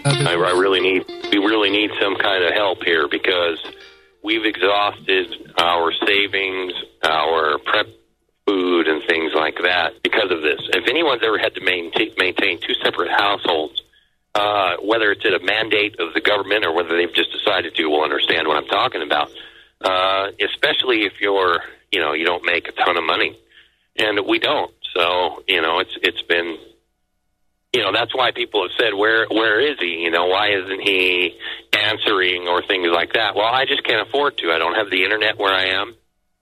We really need some kind of help here because we've exhausted our savings, our prep food, and things like that because of this. If anyone's ever had to maintain two separate households, whether it's at a mandate of the government or whether they've just decided to, will understand what I'm talking about. Especially if you don't make a ton of money, and we don't. So it's been. That's why people have said, where is he? Why isn't he answering or things like that? Well, I just can't afford to. I don't have the internet where I am.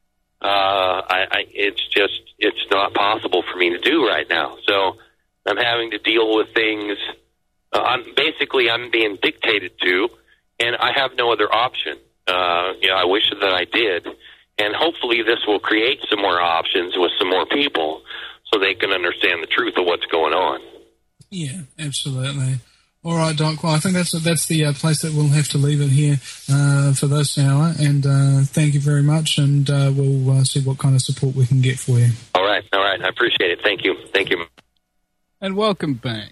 It's not possible for me to do right now. So I'm having to deal with things. I'm being dictated to, and I have no other option. I wish that I did. And hopefully this will create some more options with some more people so they can understand the truth of what's going on. Yeah, absolutely. All right, Doc. Well, I think that's the place that we'll have to leave it here for this hour. And thank you very much. And we'll see what kind of support we can get for you. All right. I appreciate it. Thank you. And welcome back.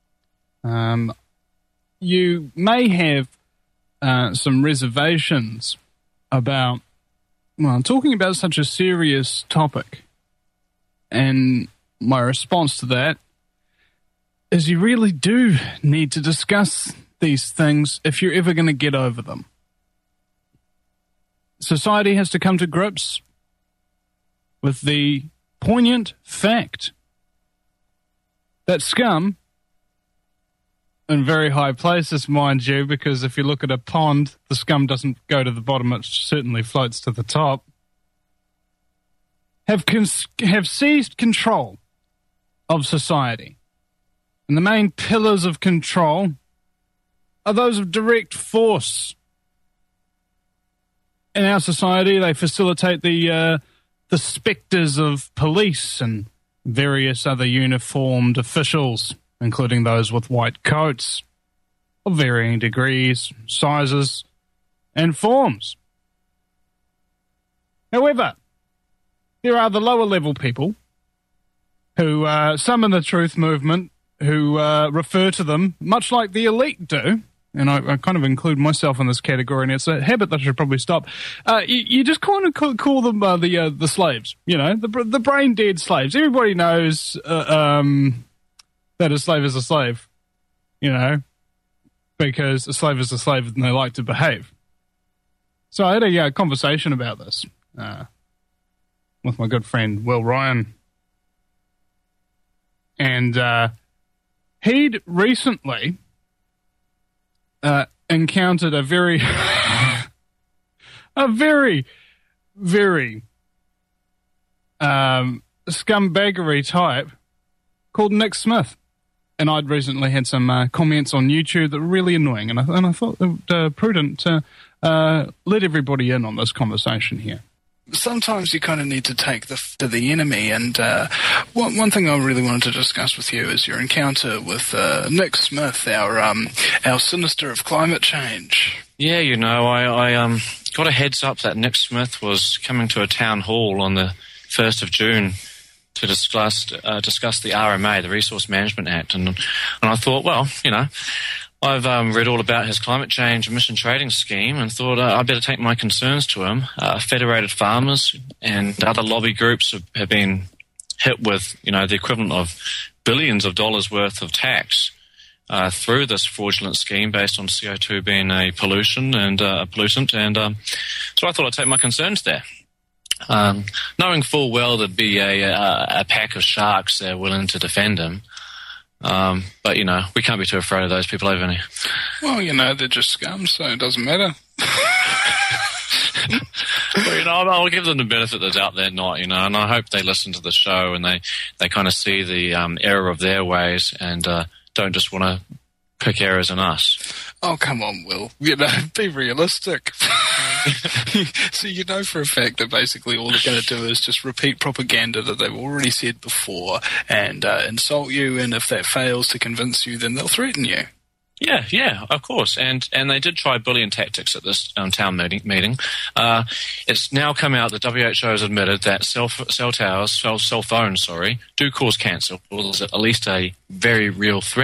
You may have some reservations about, talking about such a serious topic. And my response to that is you really do need to discuss these things if you're ever going to get over them. Society has to come to grips with the poignant fact that scum, in very high places, mind you, because if you look at a pond, the scum doesn't go to the bottom, it certainly floats to the top, have seized control of society. And the main pillars of control are those of direct force. In our society, they facilitate the spectres of police and various other uniformed officials, including those with white coats of varying degrees, sizes, and forms. However, there are the lower-level people who summon the truth movement, who refer to them, much like the elite do, and I kind of include myself in this category, and it's a habit that I should probably stop. You just kind of call them the slaves, the brain-dead slaves. Everybody knows that a slave is a slave, because a slave is a slave and they like to behave. So I had a conversation about this with my good friend Will Ryan, and he'd recently encountered a very, very scumbaggery type called Nick Smith. And I'd recently had some comments on YouTube that were really annoying, and I thought it prudent to let everybody in on this conversation here. Sometimes you kind of need to take to the enemy, and one thing I really wanted to discuss with you is your encounter with Nick Smith, our sinister of climate change. Yeah, I got a heads up that Nick Smith was coming to a town hall on the 1st of June to discuss the RMA, the Resource Management Act, and I thought, I've read all about his climate change emission trading scheme and thought I better take my concerns to him. Federated farmers and other lobby groups have been hit with, the equivalent of billions of dollars worth of tax through this fraudulent scheme based on CO2 being a pollution and a pollutant. And so I thought I'd take my concerns there. Knowing full well there'd be a pack of sharks there willing to defend him. But, we can't be too afraid of those people, have we? Well, they're just scum, so it doesn't matter. Well, I'll give them the benefit of the doubt they're not, and I hope they listen to the show and they kind of see the error of their ways and don't just want to pick errors in us. Oh, come on, Will. Be realistic. So for a fact that basically all they're going to do is just repeat propaganda that they've already said before and insult you, and if that fails to convince you, then they'll threaten you. Yeah, of course. And they did try bullying tactics at this town meeting. It's now come out that WHO has admitted that cell phones, do cause cancer, or is at least a very real threat.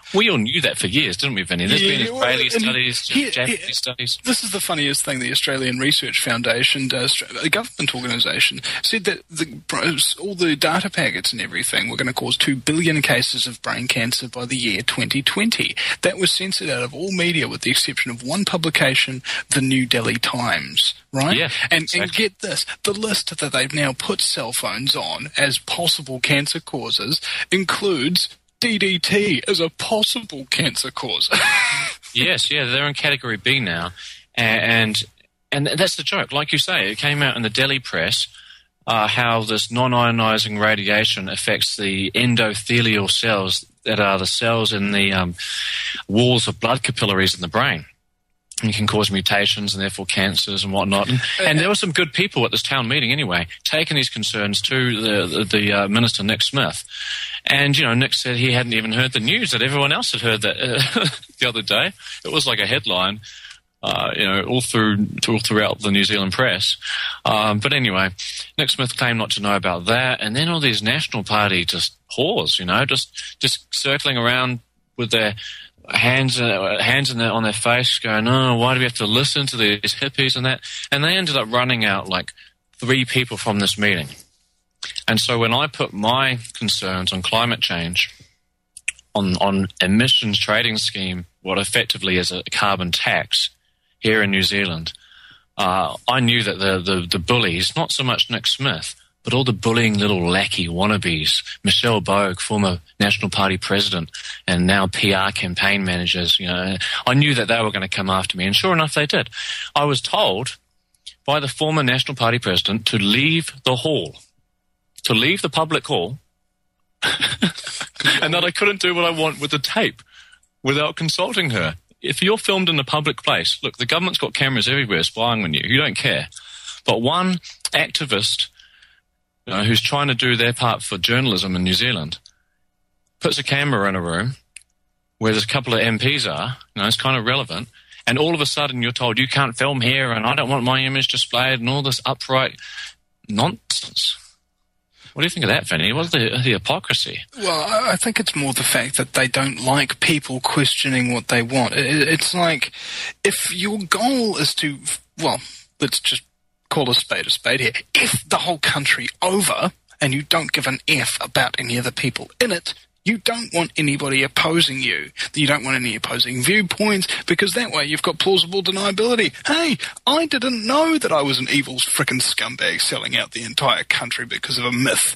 We all knew that for years, didn't we, Vinny? There's been Israeli studies, Japanese studies. This is the funniest thing. The Australian Research Foundation, a government organisation, said that all the data packets and everything were going to cause 2 billion cases of brain cancer by the year 2020. That was censored out of all media with the exception of one publication, the New Delhi Times, right? Yeah, and exactly. get this, the list that they've now put cell phones on as possible cancer causes includes DDT as a possible cancer cause. Yes, they're in Category B now, and that's the joke. Like you say, it came out in the Delhi press how this non-ionizing radiation affects the endothelial cells that are the cells in the walls of blood capillaries in the brain. And can cause mutations and therefore cancers and whatnot. And there were some good people at this town meeting anyway, taking these concerns to the Minister Nick Smith. And, Nick said he hadn't even heard the news, that everyone else had heard that the other day. It was like a headline, all throughout the New Zealand press. But anyway, Nick Smith claimed not to know about that. And then all these National Party just whores, just circling around with their hands on their face going, oh, why do we have to listen to these hippies and that? And they ended up running out like 3 people from this meeting. And so when I put my concerns on climate change, on emissions trading scheme, what effectively is a carbon tax here in New Zealand, I knew that the bullies, not so much Nick Smith, but all the bullying little lackey wannabes, Michelle Bogue, former National Party president, and now PR campaign managers, I knew that they were going to come after me. And sure enough, they did. I was told by the former National Party president to leave the hall, to leave the public hall, and that I couldn't do what I want with the tape without consulting her. If you're filmed in a public place, look, the government's got cameras everywhere spying on you. You don't care. But one activist who's trying to do their part for journalism in New Zealand, puts a camera in a room where there's a couple of MPs are, it's kind of relevant, and all of a sudden you're told you can't film here and I don't want my image displayed and all this upright nonsense. What do you think of that, Vinny? What's the hypocrisy? Well, I think it's more the fact that they don't like people questioning what they want. It's like, if your goal is to, let's just call a spade here. If the whole country over and you don't give an F about any of the people in it, you don't want anybody opposing you. You don't want any opposing viewpoints, because that way you've got plausible deniability. Hey, I didn't know that I was an evil frickin' scumbag selling out the entire country because of a myth.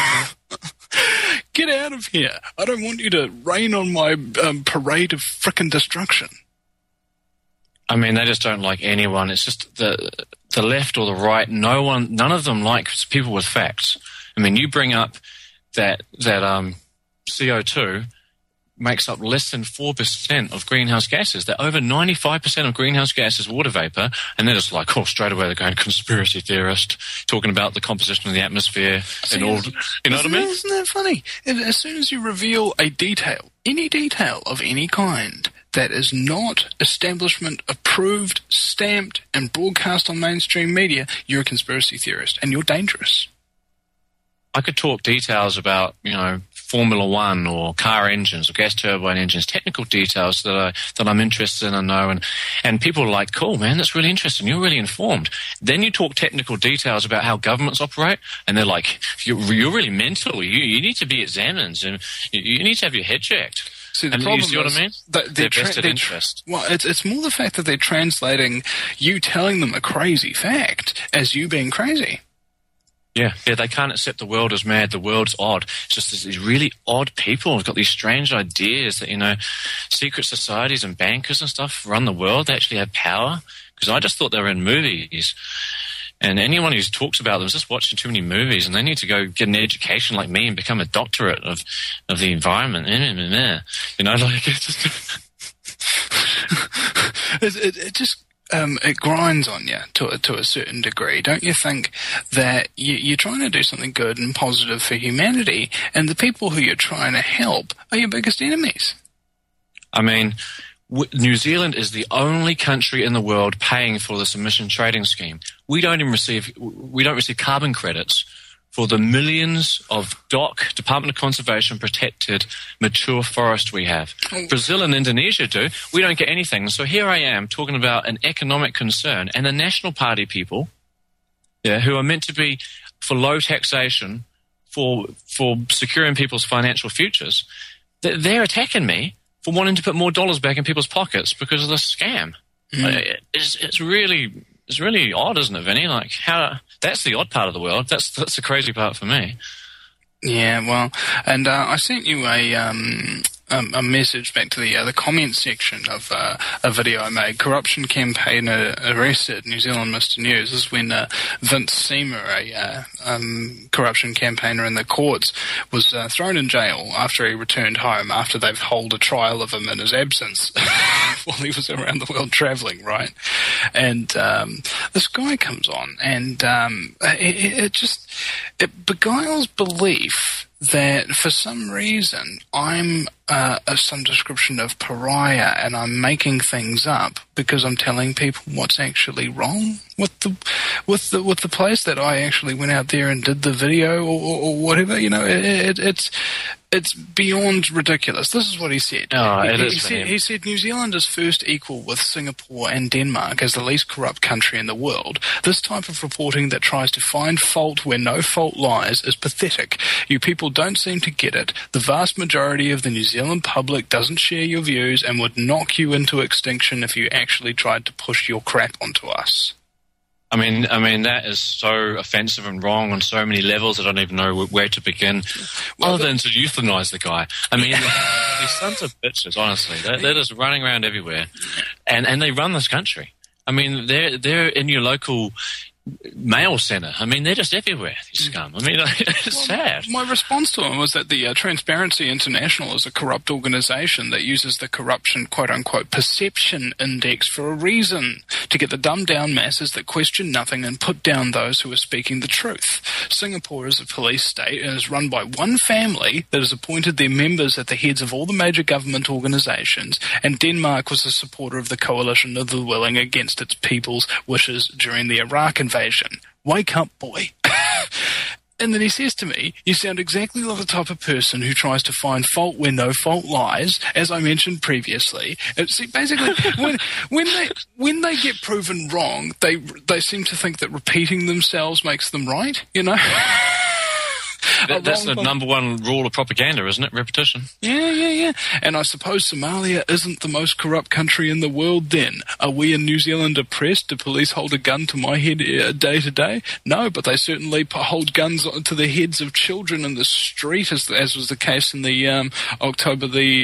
Get out of here. I don't want you to rain on my parade of frickin' destruction. I mean, they just don't like anyone. It's just the left or the right. None of them likes people with facts. I mean, you bring up that CO2 makes up less than 4% of greenhouse gases. That over 95% of greenhouse gas is water vapor, and they're just like, straight away they're going conspiracy theorist, talking about the composition of the atmosphere and all. You know what I mean? Isn't that funny? As soon as you reveal a detail, any detail of any kind, that is not establishment approved, stamped, and broadcast on mainstream media, you're a conspiracy theorist, and you're dangerous. I could talk details about, Formula One or car engines or gas turbine engines, technical details that I'm interested in and know, and people are like, cool, man, that's really interesting. You're really informed. Then you talk technical details about how governments operate, and they're like, you're really mental. You need to be examined, and you need to have your head checked. See, the problem you see what I mean? Their vested interest. Well, it's more the fact that they're translating you telling them a crazy fact as you being crazy. Yeah, they can't accept the world as mad, the world's odd. It's just these really odd people who've got these strange ideas that, secret societies and bankers and stuff run the world. They actually have power. Because I just thought they were in movies. And anyone who talks about them is just watching too many movies, and they need to go get an education like me and become a doctorate of the environment. It just it grinds on you to a certain degree. Don't you think that you're trying to do something good and positive for humanity, and the people who you're trying to help are your biggest enemies? I mean, New Zealand is the only country in the world paying for this emission trading scheme. We don't receive carbon credits for the millions of DOC, Department of Conservation, protected mature forest we have. Brazil and Indonesia do. We don't get anything. So here I am talking about an economic concern, and the National Party people, who are meant to be for low taxation, for securing people's financial futures, they're attacking me for wanting to put more dollars back in people's pockets because of this scam. It's really odd, isn't it, Vinny? Like, that's the odd part of the world. That's the crazy part for me. Yeah, well, and I sent you a message back to the comment section of a video I made. Corruption campaigner arrested, New Zealand Mr. News. This is when Vince Seymour, a corruption campaigner in the courts, was thrown in jail after he returned home after they've held a trial of him in his absence while he was around the world travelling, right? And this guy comes on, and it beguiles belief that for some reason I'm some description of pariah, and I'm making things up because I'm telling people what's actually wrong with the place that I actually went out there and did the video or whatever. It's beyond ridiculous. This is what he said. He said New Zealand is first equal with Singapore and Denmark as the least corrupt country in the world. This type of reporting that tries to find fault where no fault lies is pathetic. You people don't seem to get it. The vast majority of the New Zealand public doesn't share your views and would knock you into extinction if you actually tried to push your crap onto us. I mean, that is so offensive and wrong on so many levels. I don't even know where to begin, other than to euthanize the guy. I mean, these sons of bitches, honestly, they're just running around everywhere, and they run this country. I mean, they're in your local mail centre. I mean, they're just everywhere, these scum. I mean, it's sad. My response to him was that the Transparency International is a corrupt organisation that uses the corruption, quote-unquote, perception index for a reason, to get the dumbed-down masses that question nothing and put down those who are speaking the truth. Singapore is a police state and is run by one family that has appointed their members at the heads of all the major government organisations, and Denmark was a supporter of the coalition of the willing against its people's wishes during the Iraq invasion. Wake up, boy. And then he says to me, you sound exactly like the type of person who tries to find fault where no fault lies, as I mentioned previously. See, basically, when they get proven wrong, they seem to think that repeating themselves makes them right, you know? That's the number one rule of propaganda, isn't it? Repetition. Yeah. And I suppose Somalia isn't the most corrupt country in the world then. Are we in New Zealand oppressed? Do police hold a gun to my head day to day? No, but they certainly hold guns to the heads of children in the street, as was the case in the October the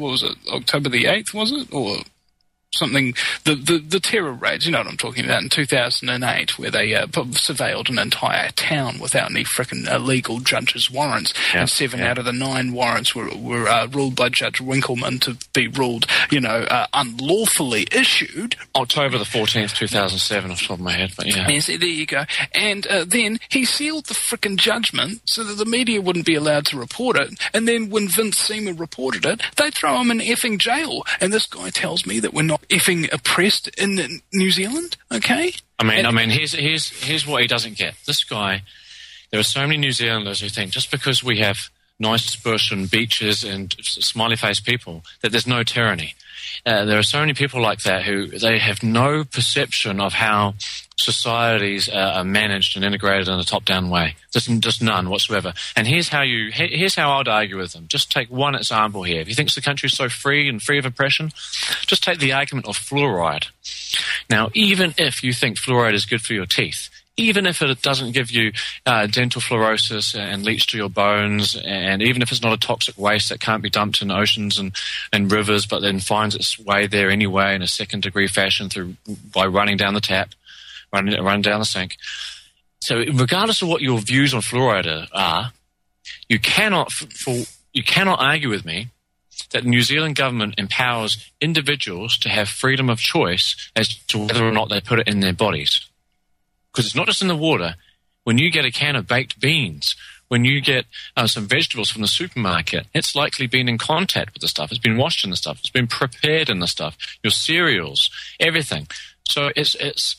8th, was it? Or something, the terror raids, you know what I'm talking about, in 2008, where they surveilled an entire town without any frickin' illegal judge's warrants, and 7 out of the 9 warrants were ruled by Judge Winkleman to be ruled, unlawfully issued. October the 14th, 2007, off the top of my head, but yeah. Yes, there you go. And then he sealed the frickin' judgment so that the media wouldn't be allowed to report it, and then when Vince Seymour reported it, they throw him in effing jail. And this guy tells me that we're not effing oppressed in New Zealand, okay? I mean, here's what he doesn't get. This guy, there are so many New Zealanders who think just because we have nice bush and beaches and smiley face people that there's no tyranny. There are so many people like that who they have no perception of how societies are managed and integrated in a top-down way. Just none whatsoever. And here's how I'd argue with them. Just take one example here. If you think the country's so free and free of oppression, just take the argument of fluoride. Now, even if you think fluoride is good for your teeth, even if it doesn't give you dental fluorosis and leach to your bones, and even if it's not a toxic waste that can't be dumped in oceans and rivers, but then finds its way there anyway in a second-degree fashion by running down the tap, running down the sink. So regardless of what your views on fluoride are, you cannot argue with me that the New Zealand government empowers individuals to have freedom of choice as to whether or not they put it in their bodies. Because it's not just in the water. When you get a can of baked beans, when you get some vegetables from the supermarket, it's likely been in contact with the stuff. It's been washed in the stuff. It's been prepared in the stuff. Your cereals, everything. So it's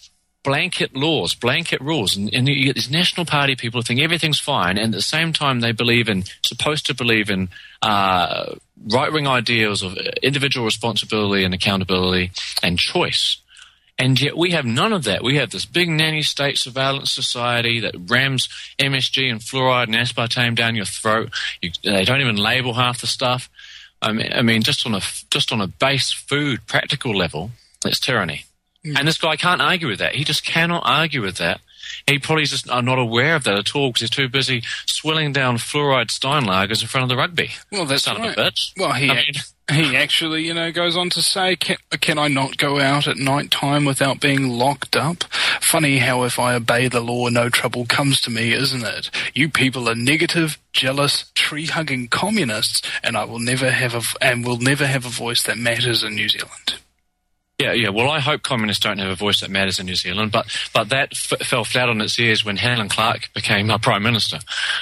blanket laws, blanket rules, and you get these National Party people who think everything's fine, and at the same time they supposed to believe in right-wing ideals of individual responsibility and accountability and choice. And yet we have none of that. We have this big nanny state surveillance society that rams MSG and fluoride and aspartame down your throat. They don't even label half the stuff. I mean, just on a base food practical level, it's tyranny. And this guy can't argue with that. He just cannot argue with that. He probably just are not aware of that at all because he's too busy swilling down fluoride Steinlagers in front of the rugby. Well, that's Son right. of a bitch. Well, he actually, goes on to say, can I not go out at night time without being locked up? Funny how if I obey the law, no trouble comes to me, isn't it? You people are negative, jealous, tree-hugging communists, and will never have a voice that matters in New Zealand. Yeah. Well, I hope communists don't have a voice that matters in New Zealand, but that fell flat on its ears when Helen Clark became our Prime Minister.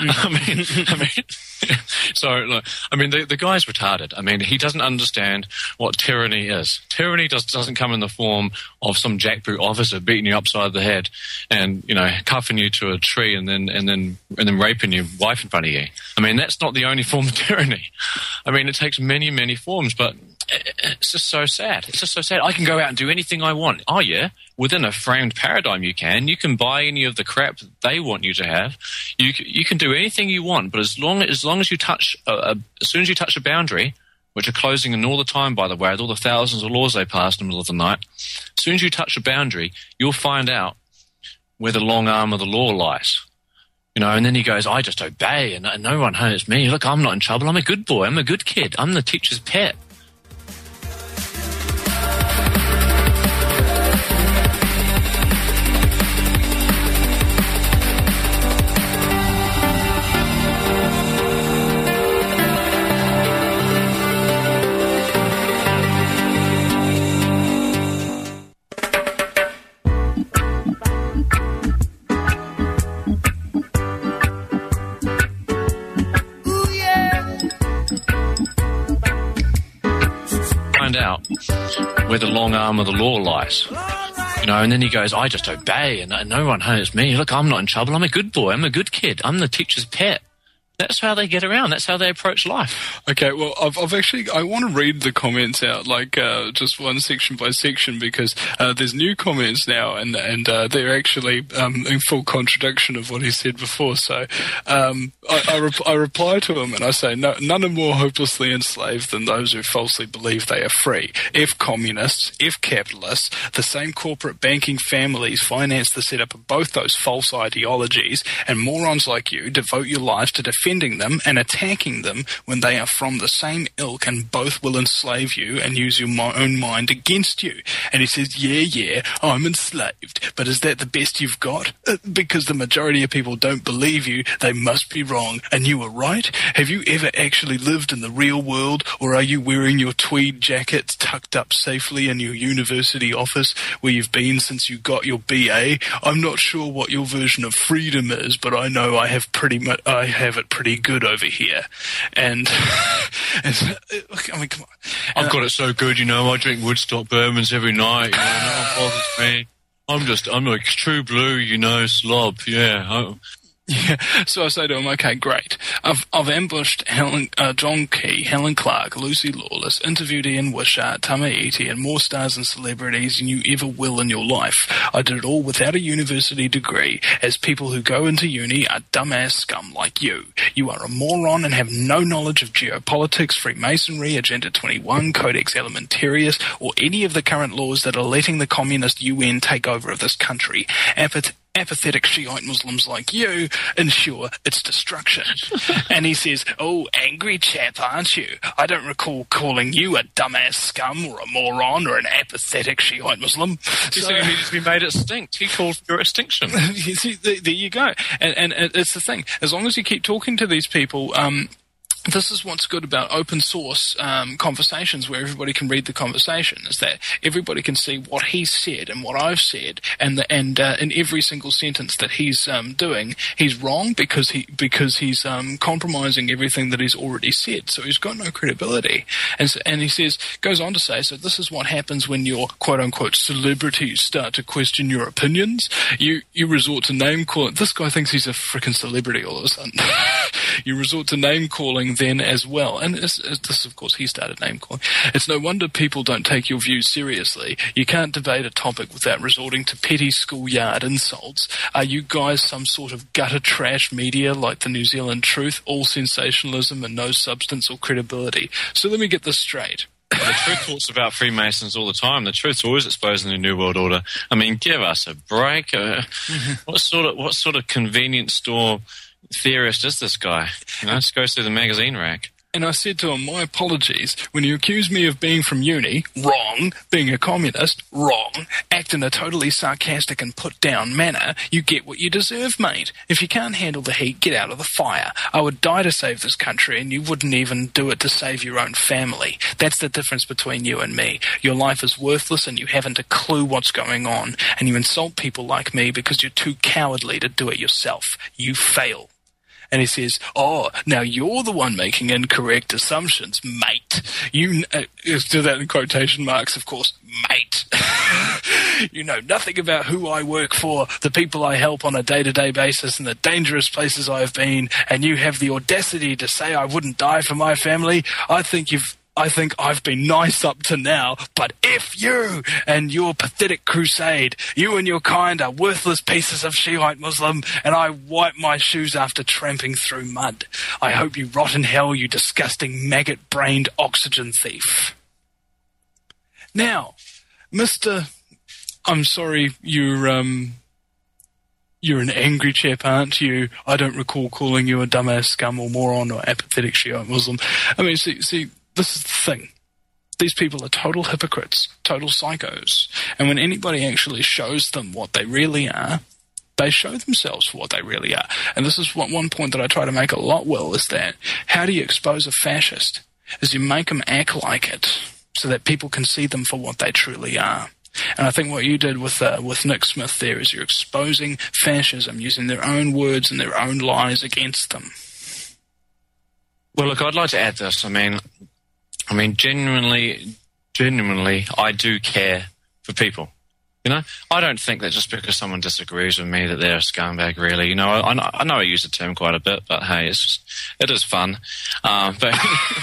The guy's retarded. I mean, he doesn't understand what tyranny is. Tyranny doesn't come in the form of some jackboot officer beating you upside the head and cuffing you to a tree and then raping your wife in front of you. I mean, that's not the only form of tyranny. I mean, it takes many, many forms, but it's just so sad. It's just so sad. I can go out and do anything I want. Oh, yeah. Within a framed paradigm, you can. You can buy any of the crap that they want you to have. You can do anything you want, but as long as you touch, as soon as you touch a boundary, which are closing in all the time, by the way, with all the thousands of laws they pass in the middle of the night, as soon as you touch a boundary, you'll find out where the long arm of the law lies. And then he goes, I just obey, and no one hurts me. Look, I'm not in trouble. I'm a good boy. I'm a good kid. I'm the teacher's pet. Out where the long arm of the law lies. And then he goes, I just obey, and no one hurts me. Look, I'm not in trouble. I'm a good boy. I'm a good kid. I'm the teacher's pet. That's how they get around. That's how they approach life. Okay, well, I've actually, I want to read the comments out, just one section by section, because there's new comments now, and they're actually in full contradiction of what he said before. So I reply to him and I say, no, none are more hopelessly enslaved than those who falsely believe they are free. If communists, if capitalists, the same corporate banking families finance the setup of both those false ideologies, and morons like you devote your lives to defending them and attacking them when they are from the same ilk, and both will enslave you and use your own mind against you. And he says, yeah, I'm enslaved, but is that the best you've got? Because the majority of people don't believe you, they must be wrong, and you are right. Have you ever actually lived in the real world, or are you wearing your tweed jackets tucked up safely in your university office where you've been since you got your BA? I'm not sure what your version of freedom is, but I know I have it pretty good over here. And I mean, come on. I've got it so good, I drink Woodstock bourbons every night, no one bothers me. I'm a true blue, slob, yeah. Yeah, so I say to him, okay, great. I've ambushed John Key, Helen Clark, Lucy Lawless, interviewed Ian Wishart, Tama Iti, and more stars and celebrities than you ever will in your life. I did it all without a university degree, as people who go into uni are dumbass scum like you. You are a moron and have no knowledge of geopolitics, Freemasonry, Agenda 21, Codex Alimentarius, or any of the current laws that are letting the communist UN take over of this country. Apathetic Shiite Muslims like you ensure its destruction. And he says, oh, angry chap, aren't you? I don't recall calling you a dumbass scum or a moron or an apathetic Shiite Muslim. He said he needed to be made extinct. He called for your extinction. You see, there you go. And it's the thing. As long as you keep talking to these people, this is what's good about open source conversations where everybody can read the conversation, is that everybody can see what he said and what I've said, and in every single sentence that he's doing, he's wrong because he's compromising everything that he's already said. So he's got no credibility. And he goes on to say, so this is what happens when your quote-unquote celebrities start to question your opinions. You resort to name-calling. This guy thinks he's a freaking celebrity all of a sudden. You resort to name-calling then as well. And this, of course, he started name-calling. It's no wonder people don't take your views seriously. You can't debate a topic without resorting to petty schoolyard insults. Are you guys some sort of gutter trash media like the New Zealand Truth, all sensationalism and no substance or credibility? So let me get this straight. The Truth talks about Freemasons all the time. The Truth's always exposing the New World Order. I mean, give us a break. What sort of convenience store theorist is this guy? Just goes through the magazine rack. And I said to him, my apologies. When you accuse me of being from uni, wrong. Being a communist, wrong. Act in a totally sarcastic and put-down manner, you get what you deserve, mate. If you can't handle the heat, get out of the fire. I would die to save this country, and you wouldn't even do it to save your own family. That's the difference between you and me. Your life is worthless, and you haven't a clue what's going on. And you insult people like me because you're too cowardly to do it yourself. You fail. And he says, oh, now you're the one making incorrect assumptions, mate. You do that in quotation marks, of course, mate. You know nothing about who I work for, the people I help on a day-to-day basis, and the dangerous places I have been, and you have the audacity to say I wouldn't die for my family. I think I've been nice up to now, but if you and your pathetic crusade, you and your kind are worthless pieces of Shiite Muslim, and I wipe my shoes after tramping through mud. I hope you rot in hell, you disgusting maggot-brained oxygen thief. Now, Mr. I'm sorry, you're an angry chap, aren't you? I don't recall calling you a dumbass scum or moron or apathetic Shiite Muslim. I mean, see, this is the thing. These people are total hypocrites, total psychos. And when anybody actually shows them what they really are, they show themselves for what they really are. And this is one point that I try to make a lot, Will, is that how do you expose a fascist? Is you make them act like it so that people can see them for what they truly are. And I think what you did with Nick Smith there is you're exposing fascism using their own words and their own lies against them. Well, look, I'd like to add this. I mean, genuinely, I do care for people. I don't think that just because someone disagrees with me that they're a scumbag, really. I know I use the term quite a bit, but hey, it is fun. But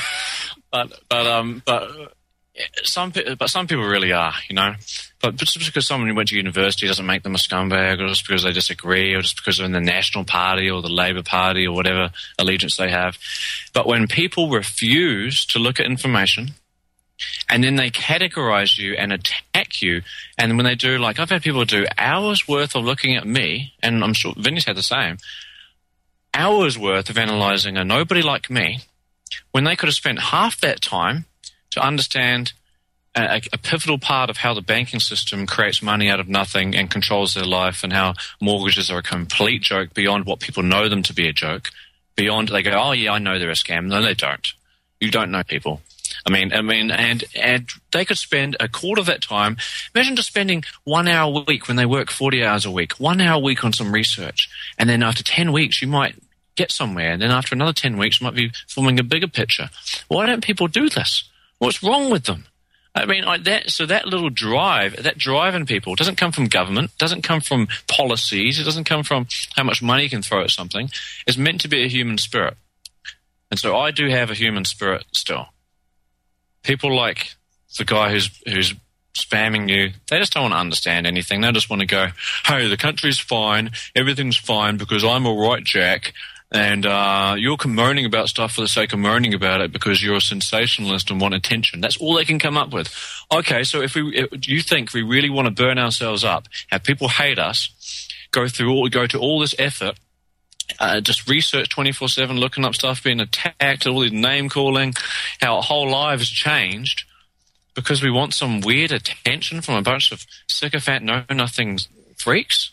some people really are, But just because someone went to university doesn't make them a scumbag, or just because they disagree, or just because they're in the National Party or the Labour Party or whatever allegiance they have. But when people refuse to look at information, and then they categorize you and attack you, and when they do, like I've had people do hours worth of looking at me, and I'm sure Vinny's had the same, hours worth of analyzing a nobody like me, when they could have spent half that time to understand a pivotal part of how the banking system creates money out of nothing and controls their life, and how mortgages are a complete joke beyond what people know them to be a joke. Beyond, they go, oh yeah, I know they're a scam. No, they don't. You don't know people. I mean, and they could spend a quarter of that time. Imagine just spending 1 hour a week when they work 40 hours a week, 1 hour a week on some research. And then after 10 weeks, you might get somewhere. And then after another 10 weeks, you might be forming a bigger picture. Why don't people do this? What's wrong with them? I mean, that little drive, that drive in people doesn't come from government, doesn't come from policies, it doesn't come from how much money you can throw at something. It's meant to be a human spirit. And so I do have a human spirit still. People like the guy who's spamming you, they just don't want to understand anything. They just want to go, hey, the country's fine, everything's fine because I'm all right, Jack. And you're moaning about stuff for the sake of moaning about it because you're a sensationalist and want attention. That's all they can come up with. Okay, so if you think we really want to burn ourselves up, have people hate us, go to all this effort, just research 24/7, looking up stuff, being attacked, all this name calling, how our whole lives changed because we want some weird attention from a bunch of sycophant know-nothing freaks.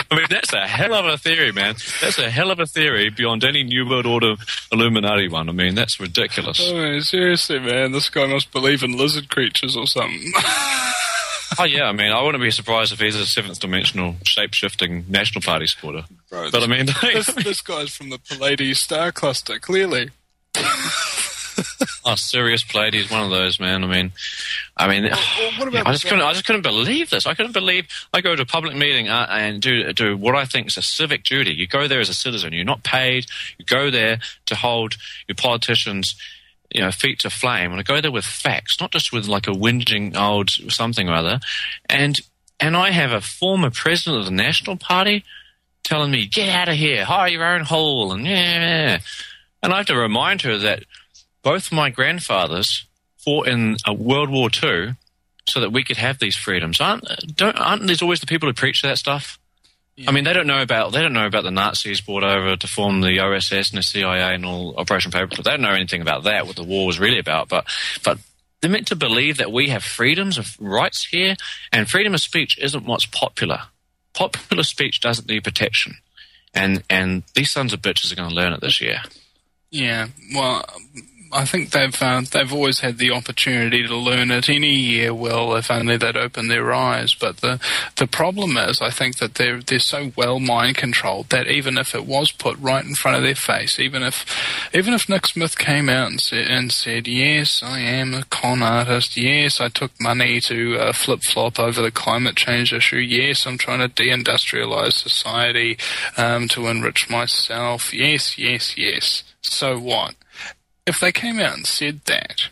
I mean, that's a hell of a theory, man. That's a hell of a theory beyond any New World Order Illuminati one. I mean, that's ridiculous. Oh, seriously, man, this guy must believe in lizard creatures or something. Oh, yeah, I mean, I wouldn't be surprised if he's a seventh-dimensional, shape-shifting National Party supporter. Bro, but, I mean... this guy's from the Pleiades star cluster, clearly. Oh, Sirius Pleiades, one of those, man. I mean, what about I just couldn't believe this. I couldn't believe I go to a public meeting and do what I think is a civic duty. You go there as a citizen. You're not paid. You go there to hold your politicians, feet to flame. And I go there with facts, not just with like a whinging old something or other. And I have a former president of the National Party telling me, get out of here, hire your own hole, and yeah. And I have to remind her that both my grandfathers fought in World War II so that we could have these freedoms. Aren't these always the people who preach that stuff? Yeah. I mean, they don't know about the Nazis brought over to form the OSS and the CIA and all Operation Paperclip. They don't know anything about that, what the war was really about. But they're meant to believe that we have freedoms of rights here, and freedom of speech isn't what's popular. Popular speech doesn't need protection, and these sons of bitches are going to learn it this year. Yeah, well, I think they've always had the opportunity to learn it any year, Will, if only they'd open their eyes. But the problem is, I think that they're so well mind controlled that even if it was put right in front of their face, even if Nick Smith came out and said, yes, I am a con artist, yes, I took money to flip flop over the climate change issue, yes, I'm trying to deindustrialize society to enrich myself, yes, so what? If they came out and said that,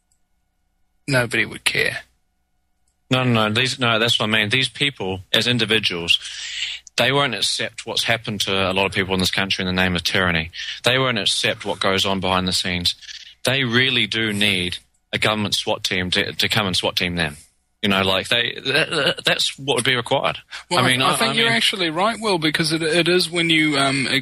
nobody would care. No, that's what I mean. These people, as individuals, they won't accept what's happened to a lot of people in this country in the name of tyranny. They won't accept what goes on behind the scenes. They really do need a government SWAT team to come and SWAT team them. That's what would be required. Well, I think you're actually right, Will, because it is when you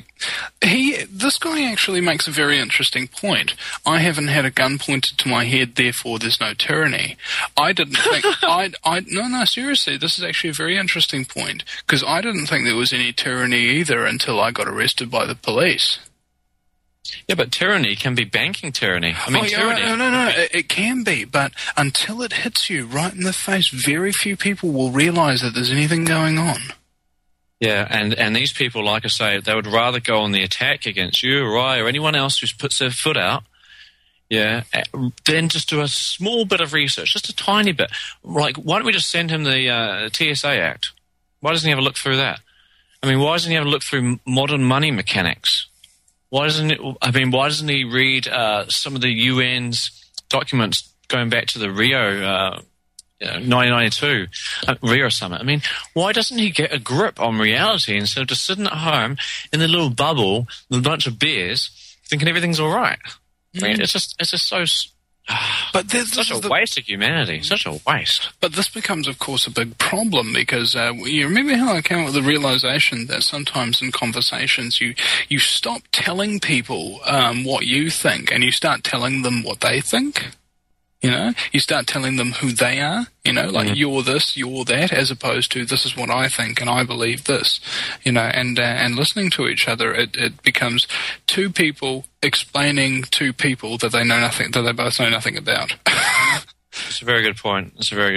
this guy actually makes a very interesting point. I haven't had a gun pointed to my head, therefore there's no tyranny. I didn't think no, seriously, this is actually a very interesting point, because I didn't think there was any tyranny either until I got arrested by the police. Yeah, but tyranny can be banking tyranny. Tyranny. No, it can be, but until it hits you right in the face, very few people will realise that there's anything going on. Yeah, and these people, like I say, they would rather go on the attack against you or I or anyone else who puts their foot out, than just do a small bit of research, just a tiny bit. Like, why don't we just send him the TSA Act? Why doesn't he have a look through that? I mean, why doesn't he have a look through modern money mechanics? Why doesn't he read some of the UN's documents going back to the Rio 1992 Rio summit? I mean, why doesn't he get a grip on reality instead of just sitting at home in a little bubble with a bunch of beers, thinking everything's all right? I mean, it's just so. But there's such a waste of humanity. Such a waste. But this becomes, of course, a big problem because you remember how I came up with the realization that sometimes in conversations you stop telling people what you think and you start telling them what they think. You start telling them who they are, you're this, you're that, as opposed to this is what I think and I believe this, and listening to each other, it becomes two people explaining to people that they know nothing, that they both know nothing about. It's a very good point.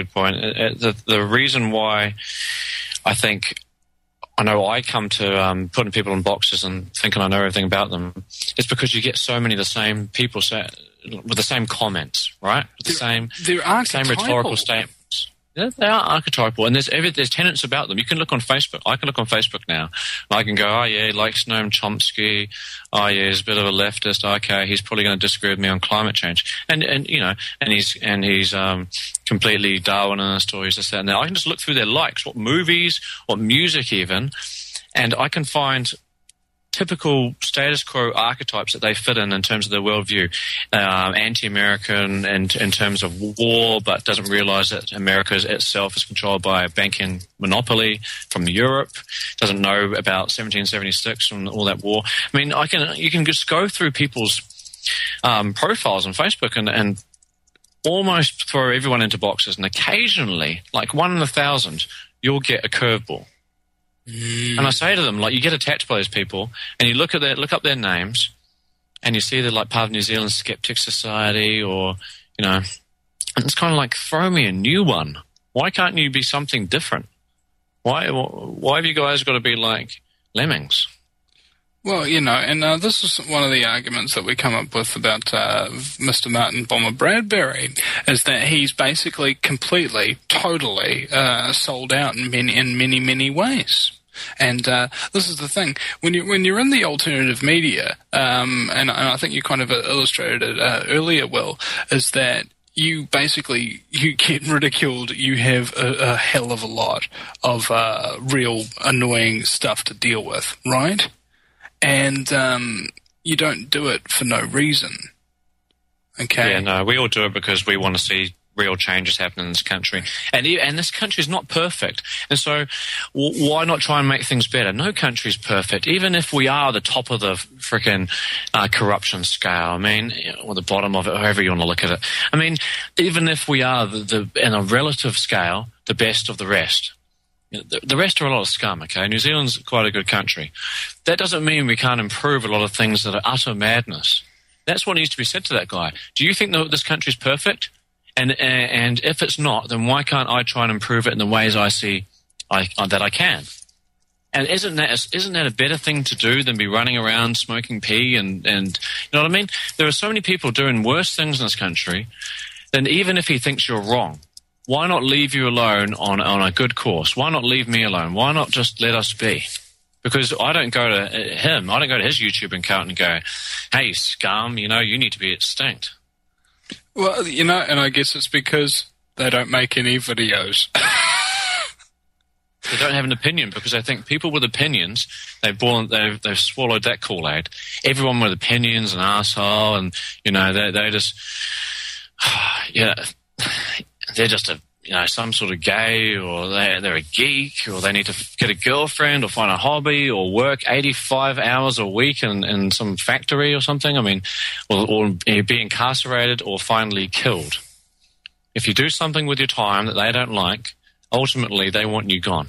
The reason why I think I come to putting people in boxes and thinking I know everything about them is because you get so many of the same people with the same comments, right? With the same rhetorical statements. Yeah, they are archetypal, and there's tenets about them. You can look on Facebook. I can look on Facebook now, and I can go, oh yeah, he likes Noam Chomsky. Oh yeah, he's a bit of a leftist. Okay, he's probably going to disagree with me on climate change, and he's completely Darwinist, or he's this that and that. I can just look through their likes, what movies, what music, even, and I can find typical status quo archetypes that they fit in terms of their worldview. Anti-American and in terms of war, but doesn't realize that America itself is controlled by a banking monopoly from Europe, doesn't know about 1776 and all that war. I mean, you can just go through people's profiles on Facebook and almost throw everyone into boxes, and occasionally, like 1 in 1,000, you'll get a curveball. And I say to them, like, you get attacked by those people, and you look up their names, and you see they're like part of New Zealand Skeptic Society, or, you know, and it's kind of like, throw me a new one. Why can't you be something different? Why have you guys got to be like lemmings? Well, you know, and this is one of the arguments that we come up with about Mr. Martin Bomber Bradbury, is that he's basically completely, totally sold out in many ways. And this is the thing: when you're in the alternative media, and I think you kind of illustrated it earlier, Will, is that you get ridiculed. You have a hell of a lot of real annoying stuff to deal with, right? And you don't do it for no reason. Okay? Yeah, no, we all do it because we want to see real changes happen in this country. And this country is not perfect. And so why not try and make things better? No country's perfect, even if we are the top of the frickin' corruption scale. I mean, or the bottom of it, however you want to look at it. I mean, even if we are in a relative scale, the best of the rest. The rest are a lot of scum, okay? New Zealand's quite a good country. That doesn't mean we can't improve a lot of things that are utter madness. That's what needs to be said to that guy. Do you think that this country's perfect? And if it's not, then why can't I try and improve it in the ways I see that I can? And isn't that a better thing to do than be running around smoking pee and you know what I mean? There are so many people doing worse things in this country than even if he thinks you're wrong. Why not leave you alone on a good course? Why not leave me alone? Why not just let us be? Because I don't go to him. I don't go to his YouTube account and go, hey, scum, you know, you need to be extinct. Well, you know, and I guess it's because they don't make any videos. They don't have an opinion because I think people with opinions, they've swallowed that Kool-Aid. Everyone with opinions, an asshole, and, you know, they just, yeah, they're just some sort of gay, or they're a geek, or they need to get a girlfriend or find a hobby or work 85 hours a week in some factory or something. I mean, or be incarcerated or finally killed. If you do something with your time that they don't like, ultimately they want you gone.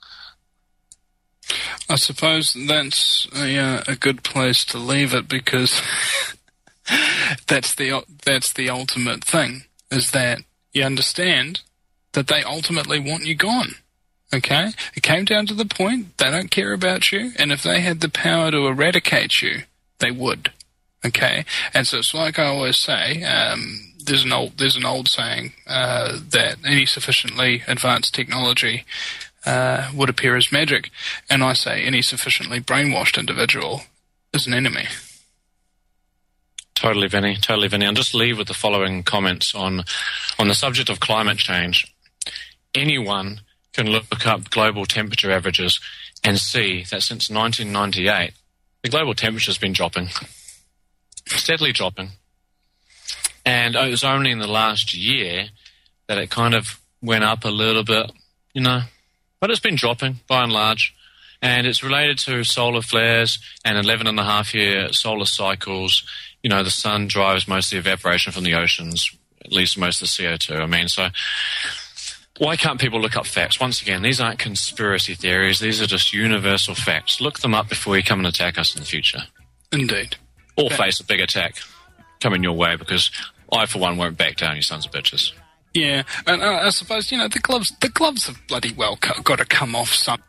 I suppose that's a good place to leave it, because that's the ultimate thing, is that you understand that they ultimately want you gone, okay? It came down to the point they don't care about you, and if they had the power to eradicate you, they would, okay? And so it's like I always say, there's an old saying that any sufficiently advanced technology would appear as magic, and I say any sufficiently brainwashed individual is an enemy. Totally, Vinny. I'll just leave with the following comments on the subject of climate change. Anyone can look up global temperature averages and see that since 1998, the global temperature has been dropping, steadily dropping. And it was only in the last year that it kind of went up a little bit, you know. But it's been dropping, by and large. And it's related to solar flares and 11.5-year solar cycles. You know, the sun drives most of the evaporation from the oceans, at least most of the CO2. I mean, so why can't people look up facts? Once again, these aren't conspiracy theories. These are just universal facts. Look them up before you come and attack us in the future. Indeed. Or face a big attack coming your way, because I, for one, won't back down, you sons of bitches. Yeah, and I suppose, you know, the gloves have bloody well got to come off some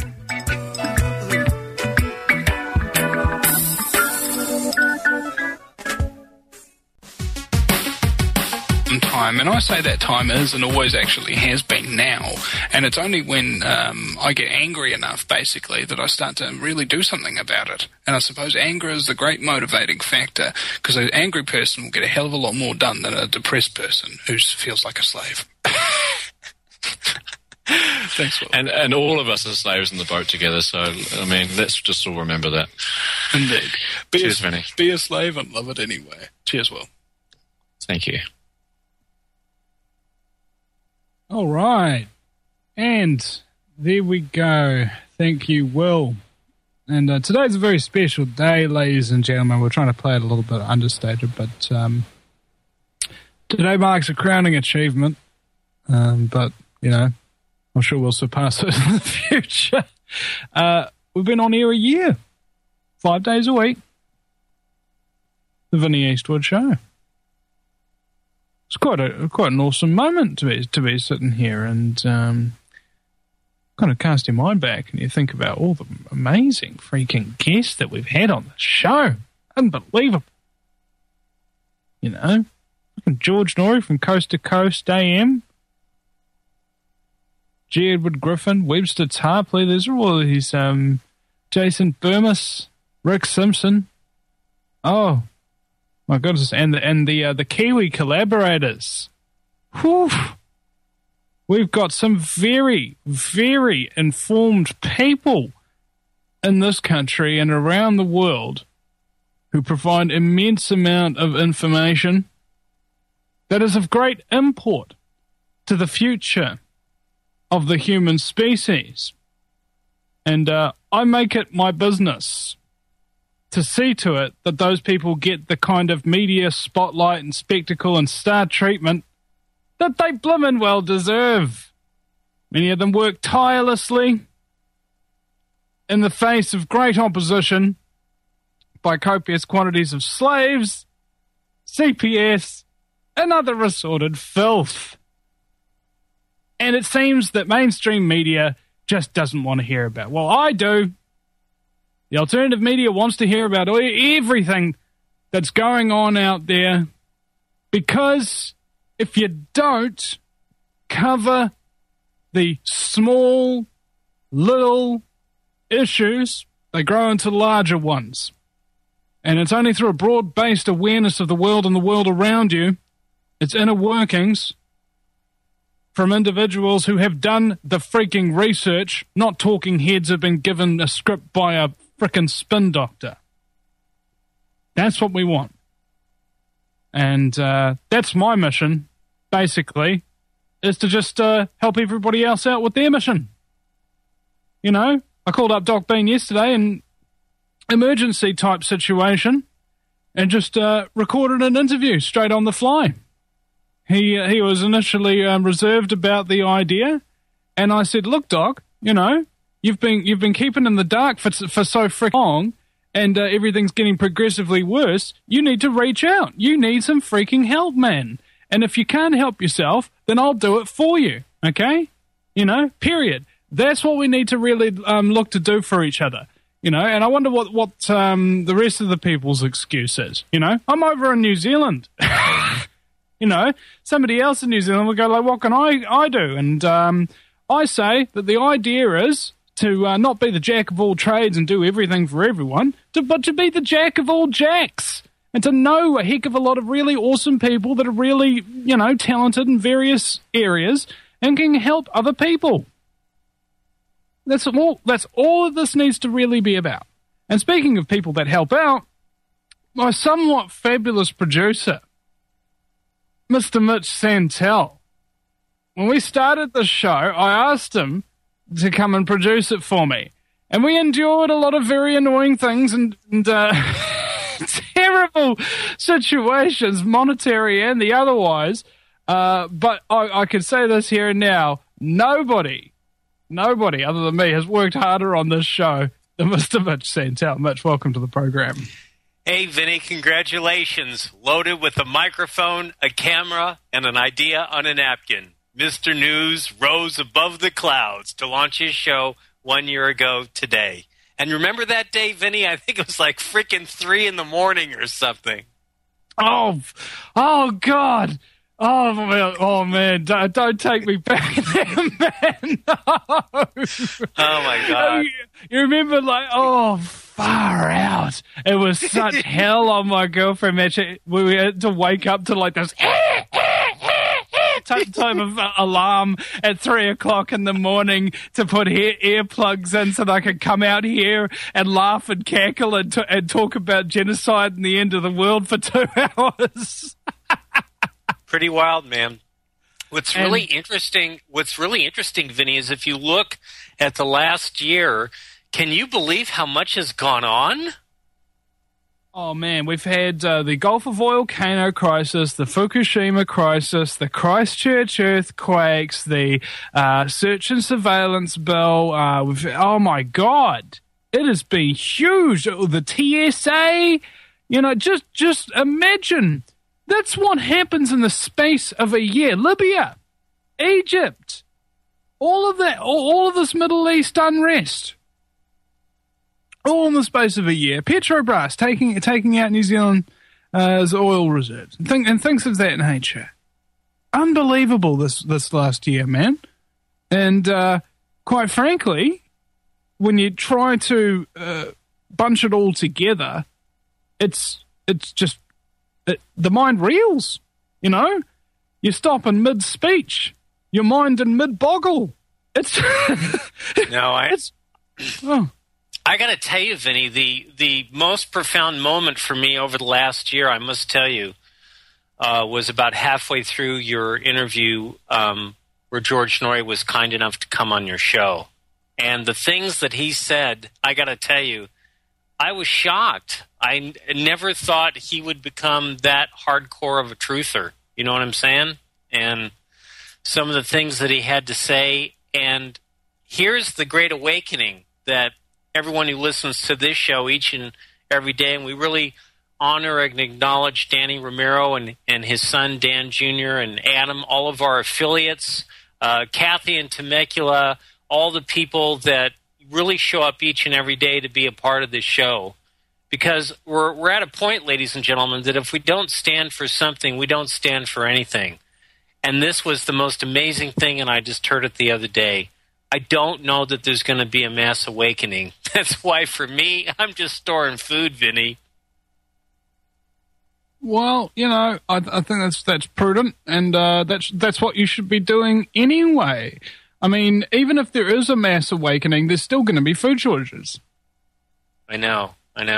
time, and I say that time is and always actually has been now, and it's only when I get angry enough, basically, that I start to really do something about it. And I suppose anger is the great motivating factor, because an angry person will get a hell of a lot more done than a depressed person who feels like a slave. Thanks, Will. And all of us are slaves in the boat together, so, I mean, let's just all remember that. Indeed. Cheers, Vinny. Be a slave and love it anyway. Cheers, Will. Thank you. All right. And there we go. Thank you, Will. And today's a very special day, ladies and gentlemen. We're trying to play it a little bit understated, but today marks a crowning achievement. But, you know, I'm sure we'll surpass it in the future. We've been on air a year, 5 days a week. The Vinnie Eastwood Show. It's quite an awesome moment to be sitting here and kind of cast your mind back and you think about all the amazing freaking guests that we've had on the show. Unbelievable. You know, George Norrie from Coast to Coast AM, G. Edward Griffin, Webster Tarpley. There's all these Jason Burmis, Rick Simpson. Oh my goodness, and the Kiwi collaborators. Whew. We've got some very, very informed people in this country and around the world who provide immense amount of information that is of great import to the future of the human species. And I make it my business to see to it that those people get the kind of media spotlight and spectacle and star treatment that they blimmin' well deserve. Many of them work tirelessly in the face of great opposition by copious quantities of slaves, CPS, and other assorted filth. And it seems that mainstream media just doesn't want to hear about. Well, I do. The alternative media wants to hear about everything that's going on out there, because if you don't cover the small, little issues, they grow into larger ones. And it's only through a broad-based awareness of the world and the world around you, its inner workings, from individuals who have done the freaking research, not talking heads have been given a script by a frickin' spin doctor. That's what we want. And that's my mission, basically, is to just help everybody else out with their mission. You know, I called up Doc Bean yesterday in emergency type situation and just recorded an interview straight on the fly. He was initially reserved about the idea, and I said, "Look, Doc, you know, you've been keeping in the dark for so frick long, and everything's getting progressively worse. You need to reach out. You need some freaking help, man. And if you can't help yourself, then I'll do it for you. Okay? You know, period. That's what we need to really look to do for each other. You know, and I wonder what the rest of the people's excuse is. You know, I'm over in New Zealand." You know, somebody else in New Zealand will go like, "What can I do?" And I say that the idea is to not be the jack of all trades and do everything for everyone, but to be the jack of all jacks and to know a heck of a lot of really awesome people that are really, you know, talented in various areas and can help other people. That's all that this needs to really be about. And speaking of people that help out, my somewhat fabulous producer, Mr. Mitch Santel. When we started the show, I asked him to come and produce it for me. And we endured a lot of very annoying things and terrible situations, monetary and the otherwise. But I can say this here and now, nobody other than me has worked harder on this show than Mr. Mitch Santel. Mitch, welcome to the program. Hey, Vinny, congratulations. Loaded with a microphone, a camera, and an idea on a napkin. Mr. News rose above the clouds to launch his show 1 year ago today. And remember that day, Vinny? I think it was like freaking 3 a.m. or something. Oh, God. Oh man! Don't take me back there, man. No. Oh my God! You remember, like, far out. It was such hell on my girlfriend, man. We had to wake up to like this type of alarm at 3 o'clock in the morning to put earplugs in so that I could come out here and laugh and cackle and talk about genocide and the end of the world for 2 hours. Pretty wild, man. What's really interesting, Vinny, is if you look at the last year, can you believe how much has gone on? Oh, man, we've had the Gulf of Volcano crisis, the Fukushima crisis, the Christchurch earthquakes, the search and surveillance bill. Oh, my God. It has been huge. The TSA, just imagine. That's what happens in the space of a year. Libya, Egypt, all of that, all of this Middle East unrest. All in the space of a year. Petrobras taking out New Zealand as oil reserves and things of that nature. Unbelievable this last year, man. And quite frankly, when you try to bunch it all together, it's just the mind reels. You stop in mid speech, your mind in mid boggle. I got to tell you, Vinny, the most profound moment for me over the last year, I must tell you, was about halfway through your interview where George Norrie was kind enough to come on your show. And the things that he said, I got to tell you, I was shocked. I never thought he would become that hardcore of a truther. You know what I'm saying? And some of the things that he had to say. And here's the great awakening that everyone who listens to this show each and every day, and we really honor and acknowledge Danny Romero and his son Dan Jr. and Adam, all of our affiliates, Kathy and Temecula, all the people that really show up each and every day to be a part of this show. Because we're at a point, ladies and gentlemen, that if we don't stand for something, we don't stand for anything. And this was the most amazing thing, and I just heard it the other day. I don't know that there's going to be a mass awakening. That's why, for me, I'm just storing food, Vinny. Well, I think that's prudent, and that's what you should be doing anyway. I mean, even if there is a mass awakening, there's still going to be food shortages. I know.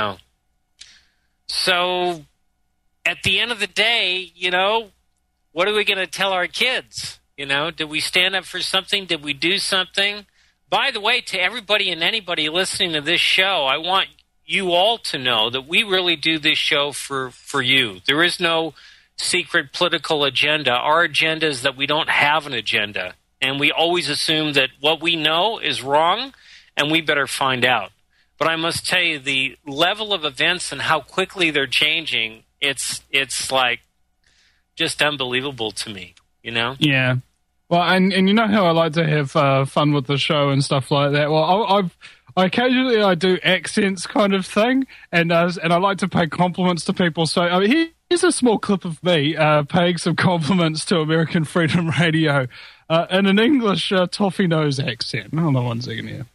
So, at the end of the day, what are we going to tell our kids? Did we stand up for something? Did we do something? By the way, to everybody and anybody listening to this show, I want you all to know that we really do this show for you. There is no secret political agenda. Our agenda is that we don't have an agenda. And we always assume that what we know is wrong, and we better find out. But I must tell you, the level of events and how quickly they're changing, it's like just unbelievable to me, Yeah. Well, and you know how I like to have fun with the show and stuff like that. Well, I occasionally do accents kind of thing, and I like to pay compliments to people. So here's a small clip of me paying some compliments to American Freedom Radio in an English toffee nose accent. Hold on 1 second here.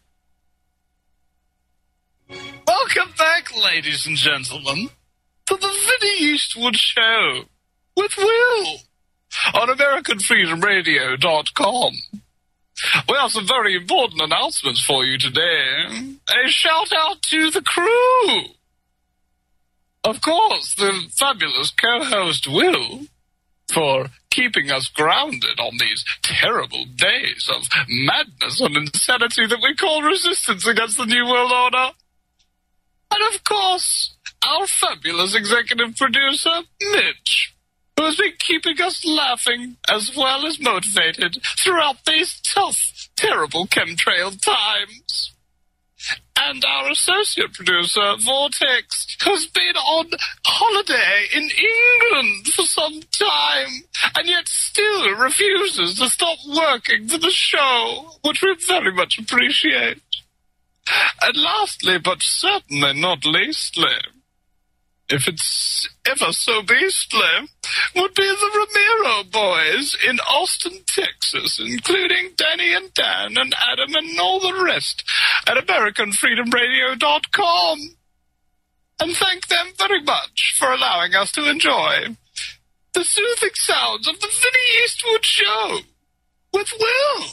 Welcome back, ladies and gentlemen, to the Vinny Eastwood Show with Will on AmericanFreedomRadio.com. We have some very important announcements for you today. A shout-out to the crew. Of course, the fabulous co-host Will, for keeping us grounded on these terrible days of madness and insanity that we call resistance against the New World Order. And of course, our fabulous executive producer, Mitch, who has been keeping us laughing as well as motivated throughout these tough, terrible chemtrail times. And our associate producer, Vortex, who's been on holiday in England for some time, and yet still refuses to stop working for the show, which we very much appreciate. And lastly, but certainly not leastly, if it's ever so beastly, would be the Romero boys in Austin, Texas, including Danny and Dan and Adam and all the rest at AmericanFreedomRadio.com. And thank them very much for allowing us to enjoy the soothing sounds of the Vinny Eastwood Show with Will.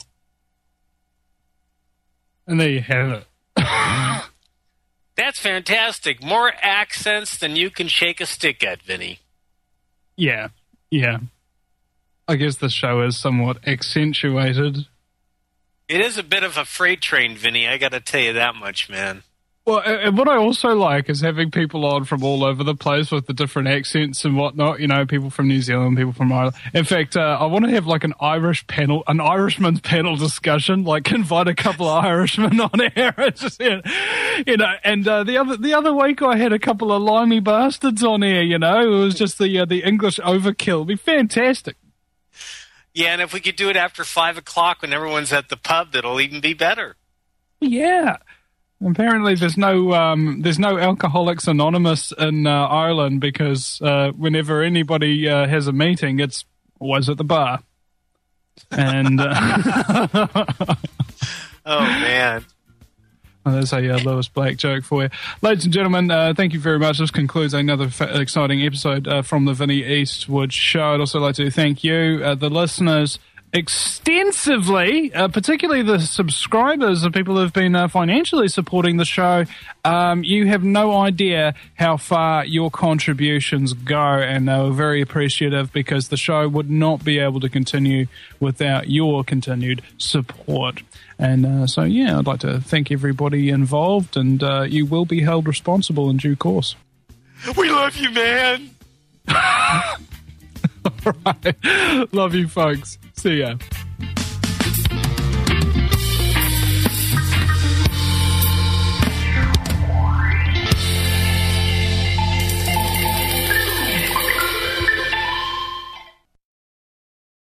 And there you have it. That's fantastic. More accents than you can shake a stick at, Vinny. Yeah. I guess the show is somewhat accentuated. It is a bit of a freight train, Vinny. I got to tell you that much, man. Well, and what I also like is having people on from all over the place with the different accents and whatnot. You know, people from New Zealand, people from Ireland. In fact, I want to have like an Irishman's panel discussion. Like, invite a couple of Irishmen on air. It's just, you know. And the other week I had a couple of limey bastards on air. You know, it was just the English overkill. It'd be fantastic. Yeah, and if we could do it after 5 o'clock when everyone's at the pub, that'll even be better. Yeah. Apparently, there's no Alcoholics Anonymous in Ireland because whenever anybody has a meeting, it's always at the bar. And oh man, there's a Lewis Black joke for you, ladies and gentlemen. Thank you very much. This concludes another exciting episode from the Vinnie Eastwood Show. I'd also like to thank you, the listeners, extensively, particularly the subscribers, the people who have been financially supporting the show. You have no idea how far your contributions go, and we're very appreciative because the show would not be able to continue without your continued support. And so, yeah, I'd like to thank everybody involved, and you will be held responsible in due course. We love you, man. All right. Love you, folks. See ya.